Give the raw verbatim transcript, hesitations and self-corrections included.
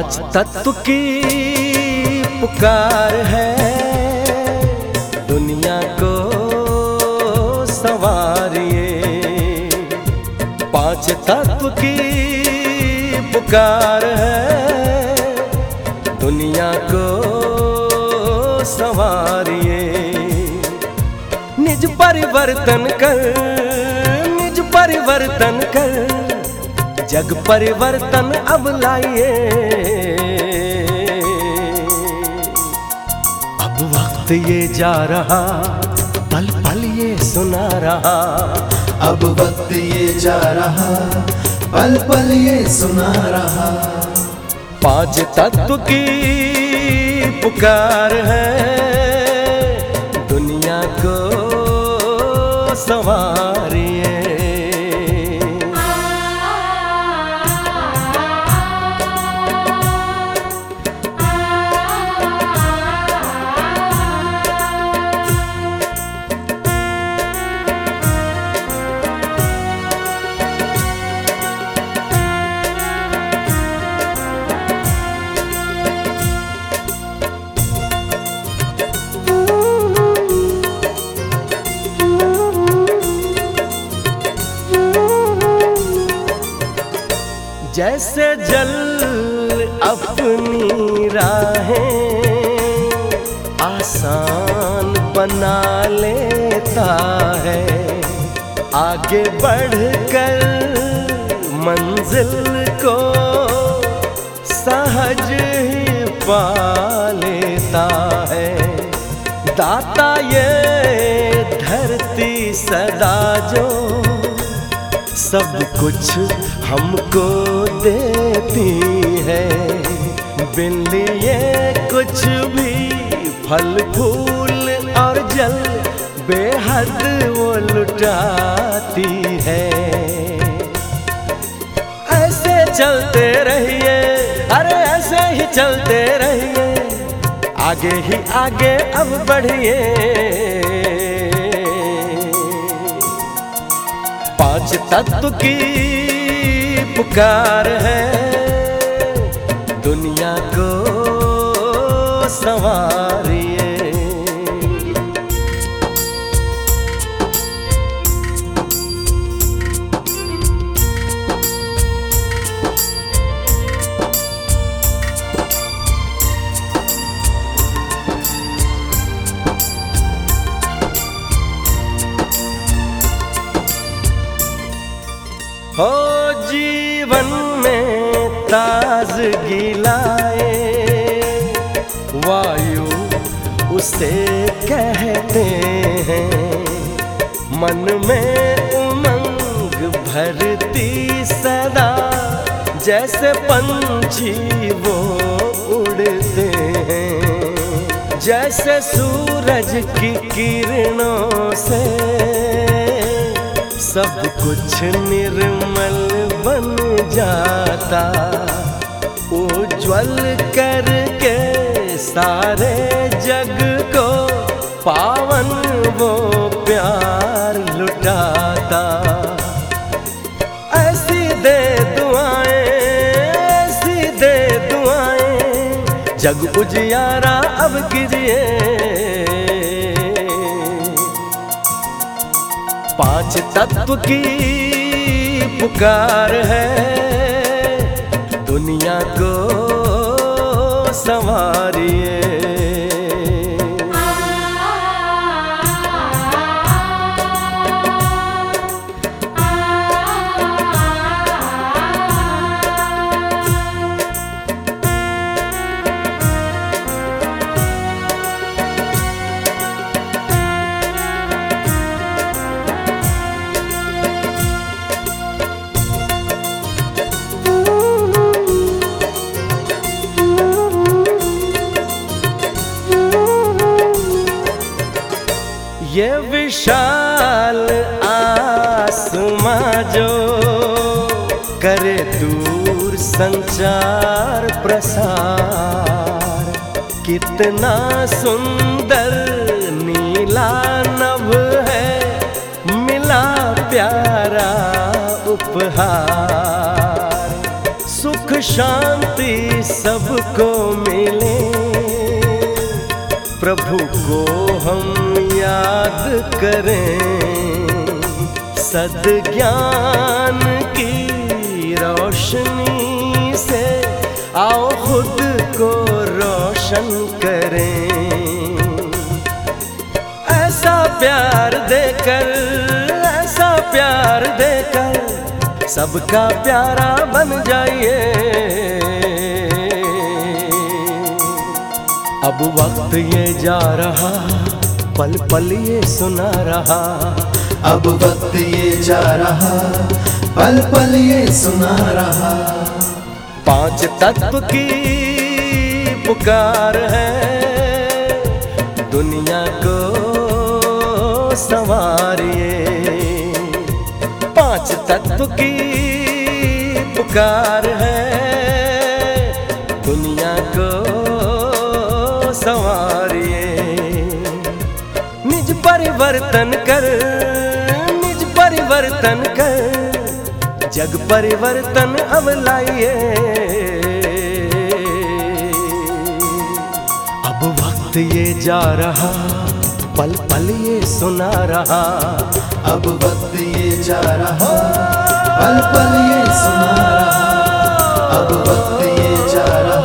पांच तत्व की पुकार है, दुनिया को संवारिए। पांच तत्व की पुकार है, दुनिया को संवारिए। निज परिवर्तन कर, निज परिवर्तन कर, जग परिवर्तन अब लाइए। अब वक्त ये जा रहा, पल पल ये सुना रहा। अब वक्त ये जा रहा, पल पल ये सुना रहा। पांच तत्व की पुकार है, दुनिया को संवारिए। जैसे जल अपनी राहें आसान बना लेता है, आगे बढ़कर मंजिल को सहज ही पा लेता है। दाता ये धरती सदा जो सब कुछ हमको देती है, बिन लिए कुछ भी फल फूल और जल बेहद वो लुटाती है। ऐसे चलते रहिए, अरे ऐसे ही चलते रहिए, आगे ही आगे अब बढ़िए। पांच तत्व की पुकार है, दुनिया को संवारिए। हो जीवन में ताजगी लाए, वायु उसे कहते हैं। मन में उमंग भरती सदा, जैसे पंछी वो उड़ते हैं। जैसे सूरज की किरणों से सब कुछ निर्मल बन जाता, उज्ज्वल करके सारे जग को पावन वो प्यार लुटाता। ऐसी दे दुआएं, ऐसी दे दुआएं, जग उजियारा अब कीजिए। पांच तत्व की पुकार है, दुनिया को संवारिए। ये विशाल आसमां जो करे दूर संचार प्रसार, कितना सुंदर नीला नभ है, प्यारा उपहार। सुख शांति सबको मिले, प्रभु को हम याद करें। सद्ज्ञान की रोशनी से आओ खुद को रोशन करें। ऐसा प्यार देकर, ऐसा प्यार देकर सबका प्यारा बन जाइए। अब वक्त ये जा रहा, पल पल ये सुना रहा। अब वक्त ये जा रहा, पल पल ये सुना रहा। पांच तत्व की पुकार है, दुनिया को संवारिए। पांच तत्व की पुकार है, दुनिया को संवारिए। निज परिवर्तन कर, निज परिवर्तन कर, जग परिवर्तन अब लाइए। अब वक्त ये जा रहा, पल पल ये सुना रहा। अब वक्त ये जा रहा, पल पल ये सुना रहा। अब वक्त ये जा रहा।